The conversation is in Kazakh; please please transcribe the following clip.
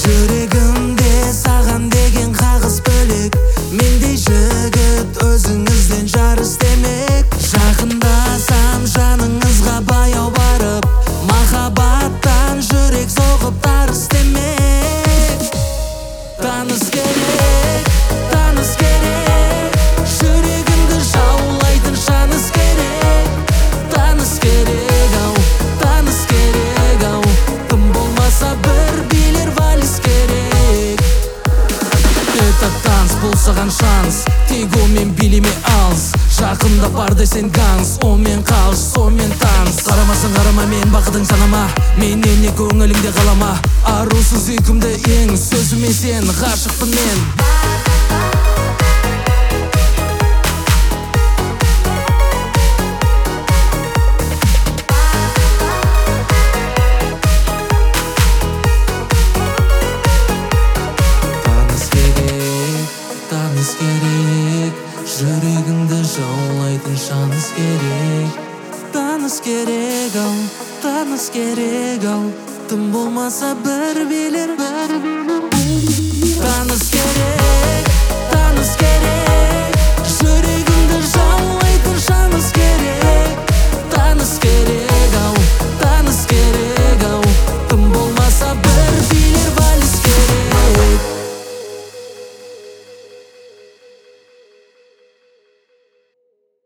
Жүрегімде саған деген қағыс бөлек. Мендей жігіт өзіңізден жар іздемек. Жақындасам жаныңызға баяу барып, махаббаттан жүрек соғып тарс демек. Таныс керек, таныс керек, жүрегімді жаулайтын жаныс керек. Таныс керек ау, таныс керек ау, тым болмаса бір билер вальс керек. Этот танц бұл саған шанс, тек онымен билеме алыс. Жақында бар десең ганс, онымен қалш, сонымен таныс. Қарамасың қарама мен бақытың санама, менен не көңіліңде қалама. Арусыз сүйкімді ең, сөзіме сен ғашықпын мен. Таныс керек, жүрегіңді жаулайтын шанс керек. Таныс керек ау, таныс керек ау, тым болмаса бір билер. Таныс керек.